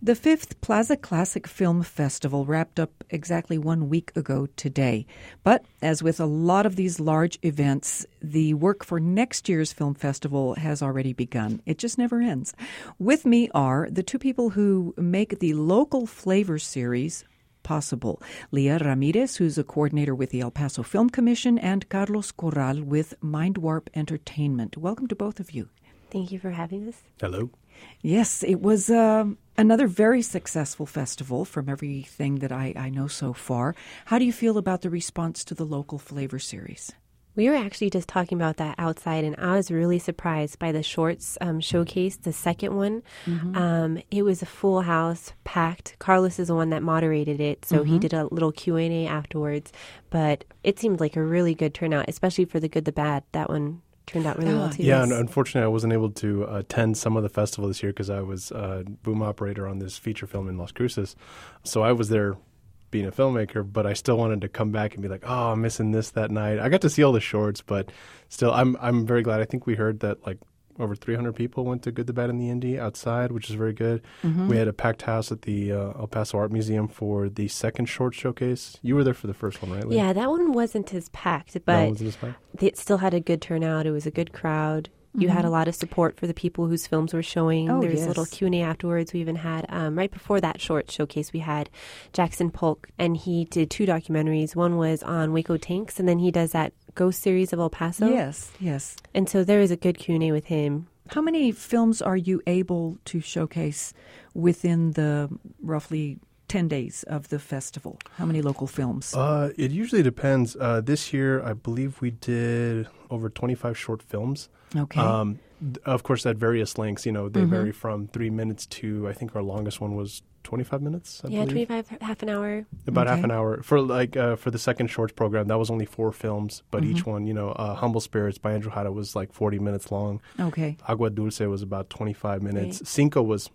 The 5th Plaza Classic Film Festival wrapped up exactly 1 week ago today. But as with a lot of these large events, the work for next year's film festival has already begun. It just never ends. With me are the two people who make the Local Flavor series possible. Leah Ramirez, who's a coordinator with the El Paso Film Commission, and Carlos Corral with Mindwarp Entertainment. Welcome to both of you. Thank you for having us. Hello. Yes, it was another very successful festival from everything that I know so far. How do you feel about the response to the Local Flavor series? We were actually just talking about that outside, and I was really surprised by the shorts showcase, the second one. Mm-hmm. It was a full house, packed. Carlos is the one that moderated it, so he did a little Q&A afterwards. But it seemed like a really good turnout, especially for the good, the bad. That one turned out really well, too. Yeah, and unfortunately, I wasn't able to attend some of the festival this year because I was a boom operator on this feature film in Las Cruces. So I was there being a filmmaker, but I still wanted to come back and be like, oh, I'm missing this that night. I got to see all the shorts, but still, I'm very glad. I think we heard that like over 300 people went to Good, the Bad, and the Indie outside, which is very good. Mm-hmm. We had a packed house at the El Paso Art Museum for the second short showcase. You were there for the first one, right, Leah? Yeah, that one wasn't as packed, but it still had a good turnout. It was a good crowd. You had a lot of support for the people whose films were showing. There was a little Q&A afterwards. We even had, right before that short showcase, we had Jackson Polk, and he did 2 documentaries. One was on Waco tanks, and then he does that Ghost series of El Paso. Yes. And so there was a good Q&A with him. How many films are you able to showcase within the roughly 10 days of the festival? How many local films? It usually depends. This year, I believe we did over 25 short films. Okay. Of course, at various lengths, they vary from 3 minutes to, I think our longest one was 25 minutes, I believe. 25, half an hour. About half an hour. For the second shorts program, that was only 4 films, but each one, Humble Spirits by Andrew Hatta was like 40 minutes long. Okay. Agua Dulce was about 25 minutes. Right. Cinco was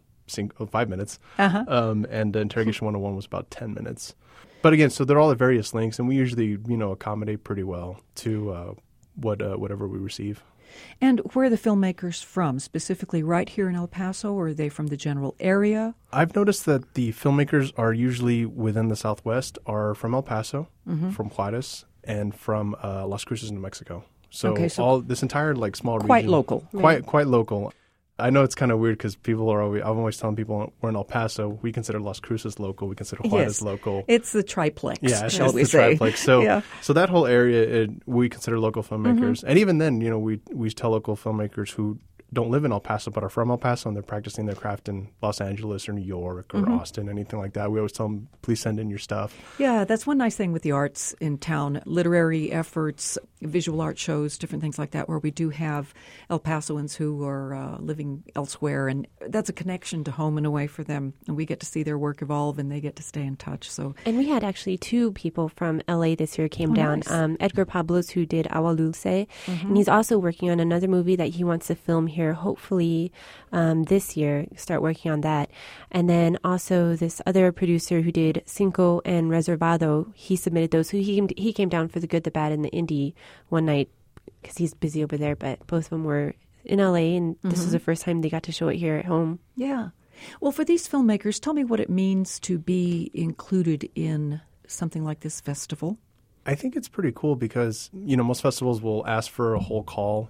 5 minutes. And Interrogation 101 was about 10 minutes. But again, so they're all at various lengths, and we usually, accommodate pretty well to whatever we receive. And where are the filmmakers from? Specifically right here in El Paso, or are they from the general area? I've noticed that the filmmakers are usually within the Southwest are from El Paso, from Juarez, and from Las Cruces, New Mexico. So all this entire small region. Quite local. Quite local. I know it's kind of weird because I'm always telling people we're in El Paso. We consider Las Cruces local. We consider Juarez local. It's the triplex, shall we say. Triplex. So that whole area, we consider local filmmakers. And even then, we tell local filmmakers who don't live in El Paso but are from El Paso and they're practicing their craft in Los Angeles or New York or Austin, anything like that. We always tell them, please send in your stuff. Yeah, that's one nice thing with the arts in town, literary efforts, visual art shows, different things like that, where we do have El Pasoans who are living elsewhere, and that's a connection to home in a way for them. And we get to see their work evolve, and they get to stay in touch. And we had actually 2 people from L.A. this year came down. Nice. Edgar Pablos, who did Agua Dulce, and he's also working on another movie that he wants to film here, hopefully this year, start working on that. And then also this other producer who did Cinco and Reservado, he submitted those. So he came down for the Good, the Bad, and the Indie one night because he's busy over there, but both of them were in LA, and this was the first time they got to show it here at home. Yeah. Well, for these filmmakers, tell me what it means to be included in something like this festival. I think it's pretty cool because, most festivals will ask for a whole call,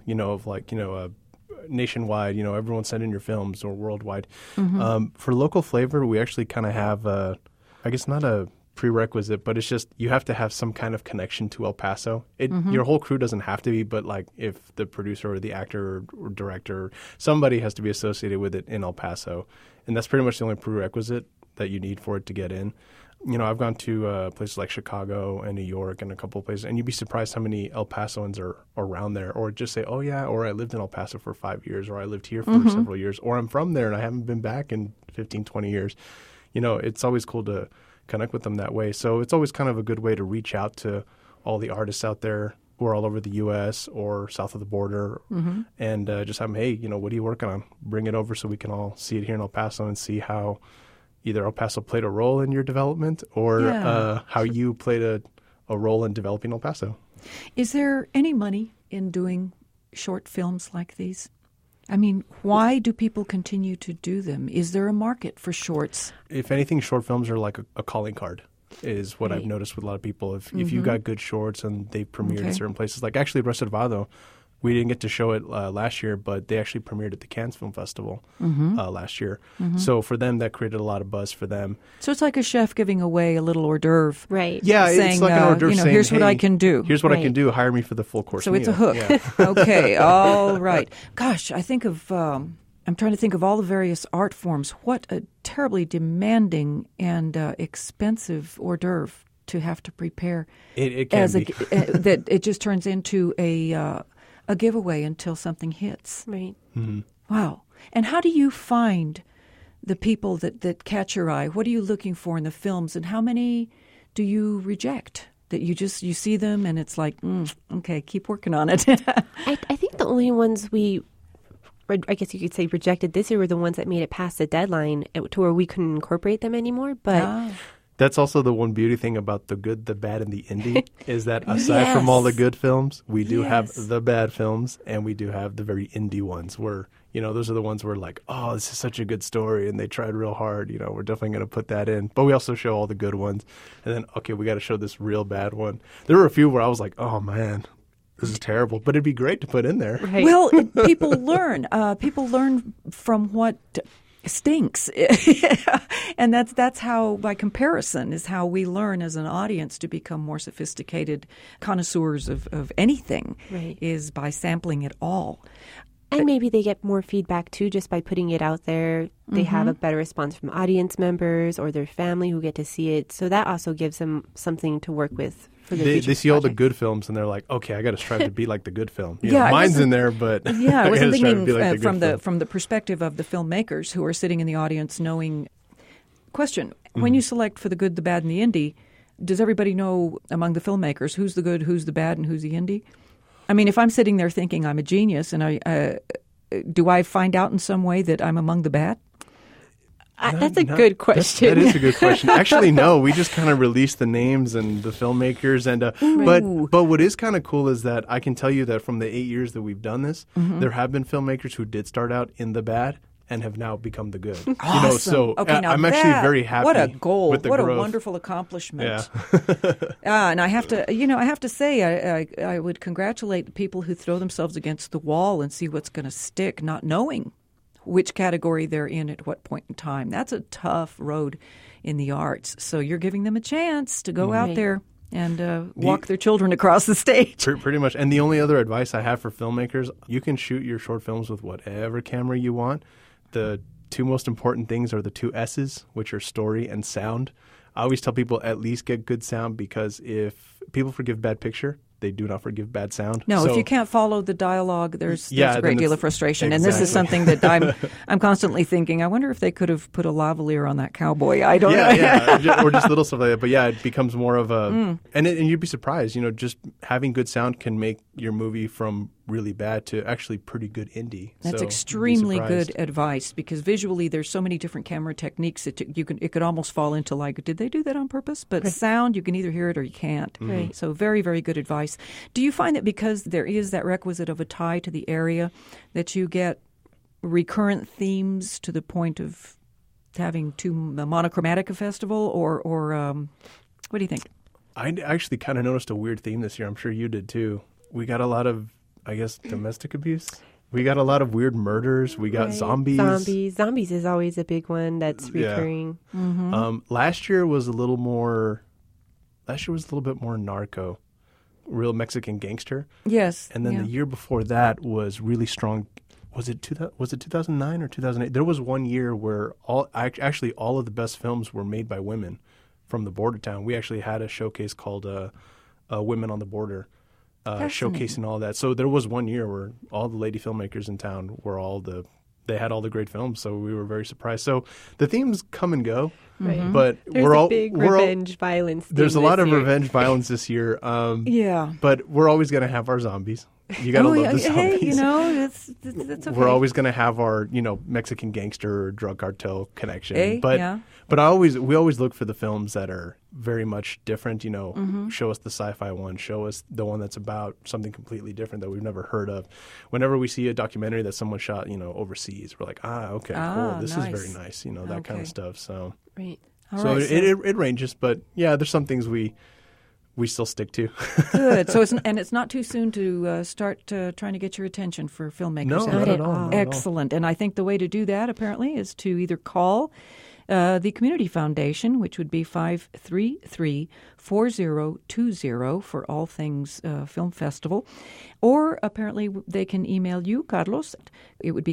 of nationwide, everyone send in your films or worldwide. For Local Flavor, we actually kind of have I guess not a prerequisite, but it's just you have to have some kind of connection to El Paso. Your whole crew doesn't have to be, but if the producer or the actor or director, somebody has to be associated with it in El Paso. And that's pretty much the only prerequisite that you need for it to get in. I've gone to places like Chicago and New York and a couple of places, and you'd be surprised how many El Pasoans are around there, or just say, oh, yeah, or I lived in El Paso for 5 years, or I lived here for several years, or I'm from there and I haven't been back in 15, 20 years. It's always cool to connect with them that way. So it's always kind of a good way to reach out to all the artists out there who are all over the U.S. or south of the border and just have them, hey, what are you working on? Bring it over so we can all see it here in El Paso and see how either El Paso played a role in your development or how you played a role in developing El Paso. Is there any money in doing short films like these? I mean, why do people continue to do them? Is there a market for shorts? If anything, short films are like a calling card, is what I've noticed with a lot of people. If you got good shorts and they premiered in certain places, like actually Reservado, we didn't get to show it last year, but they actually premiered at the Cannes Film Festival last year. So for them, that created a lot of buzz for them. So it's like a chef giving away a little hors d'oeuvre. Right. Yeah, saying, it's like an hors d'oeuvre saying, here's what hey, I can do. Here's what I can do. Hire me for the full course So meal. it's a hook. Yeah. Okay, all right. Gosh, I think of, I'm trying to think of all the various art forms. What a terribly demanding and expensive hors d'oeuvre to have to prepare. It can be. That it just turns into a giveaway until something hits. Right. Mm-hmm. Wow. And how do you find the people that catch your eye? What are you looking for in the films, and how many do you reject? That you see them and it's like, okay, keep working on it. I think the only ones I guess you could say rejected this year were the ones that made it past the deadline to where we couldn't incorporate them anymore. But That's also the one beauty thing about the good, the bad, and the indie is that aside from all the good films, we do have the bad films and we do have the very indie ones where, those are the ones where like, oh, this is such a good story and they tried real hard. We're definitely going to put that in. But we also show all the good ones. And then, okay, we got to show this real bad one. There were a few where I was like, oh, man, this is terrible. But it'd be great to put in there. Right. Well, people learn. People learn from what stinks. And that's how, by comparison, is how we learn as an audience to become more sophisticated connoisseurs of anything, is by sampling it all. And maybe they get more feedback, too, just by putting it out there. They have a better response from audience members or their family who get to see it. So that also gives them something to work with for the future They see all the projects. good films and they're like, okay, I got to strive to be like the good film. Yeah, mine's in there, but Yeah, I wasn't gotta strive to be thinking like the good film. from the perspective of the filmmakers who are sitting in the audience knowing. Question, when you select for the good, the bad, and the indie, does everybody know among the filmmakers who's the good, who's the bad, and who's the indie? I mean, if I'm sitting there thinking I'm a genius, and do I find out in some way that I'm among the bad? That's a good question. That is a good question. Actually, no. We just kind of released the names and the filmmakers, and but what is kind of cool is that I can tell you that from the 8 years that we've done this, there have been filmmakers who did start out in the bad and have now become the good. Awesome. So okay, now I'm actually very happy. What a goal! With the What growth. a wonderful accomplishment! Yeah. And I have to say, I would congratulate the people who throw themselves against the wall and see what's going to stick, not knowing which category they're in at what point in time. That's a tough road in the arts. So you're giving them a chance to go out there and walk their children across the stage. Pretty much. And the only other advice I have for filmmakers, you can shoot your short films with whatever camera you want. The two most important things are the two S's, which are story and sound. I always tell people at least get good sound, because if people forgive bad picture, they do not forgive bad sound. No, So- if you can't follow the dialogue, there's a then great deal it's- of frustration. And this is something that I'm constantly thinking, I wonder if they could have put a lavalier on that cowboy. I don't know. Yeah, or just little stuff like that. But yeah, it becomes more of a, and you'd be surprised. Just having good sound can make your movie from really bad to actually pretty good indie. That's So you'd be extremely surprised. good advice, because visually there's so many different camera techniques that it could almost fall into like, did they do that on purpose? But sound, you can either hear it or you can't. Right. So very, very good advice. Do you find that because there is that requisite of a tie to the area, that you get recurrent themes to the point of having too monochromatic a festival, or what do you think? I actually kind of noticed a weird theme this year. I'm sure you did too. We got a lot of, I guess, domestic abuse. We got a lot of weird murders. We got zombies. Zombies is always a big one that's recurring. Last year was a little bit more narco, real Mexican gangster. Yes. And then the year before that was really strong. Was it 2009 or 2008? There was one year where all of the best films were made by women from the border town. We actually had a showcase called Women on the Border, showcasing all that. So there was one year where all the lady filmmakers in town were they had all the great films. So we were very surprised. So the themes come and go, but There's big revenge violence. There's a theme lot this of year. revenge violence this year. Yeah. But we're always going to have our zombies. You got to love the zombies. Hey, you know, that's okay. We're always going to have our, you know, Mexican gangster or drug cartel connection. Hey, but yeah. but we always look for the films that are very much different, you know, show us the sci-fi one, show us the one that's about something completely different that we've never heard of. Whenever we see a documentary that someone shot, you know, overseas, we're like, okay, cool. This is very nice, you know, that kind of stuff. So, right. It ranges, but yeah, there's some things we still stick to. Good. So it's not too soon to start trying to get your attention for filmmakers. No, not at all. Excellent. And I think the way to do that, apparently, is to either call the Community Foundation, which would be 533-4020 for all things film festival, or apparently they can email you, Carlos. It would be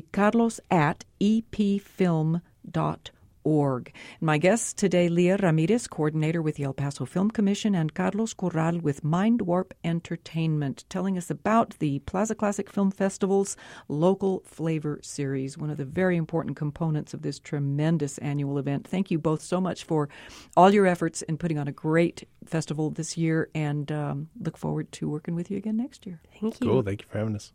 carlos@epfilm.org. My guests today, Leah Ramirez, coordinator with the El Paso Film Commission, and Carlos Corral with Mind Warp Entertainment, telling us about the Plaza Classic Film Festival's Local Flavor Series, one of the very important components of this tremendous annual event. Thank you both so much for all your efforts in putting on a great festival this year, and look forward to working with you again next year. Thank you. Cool. Thank you for having us.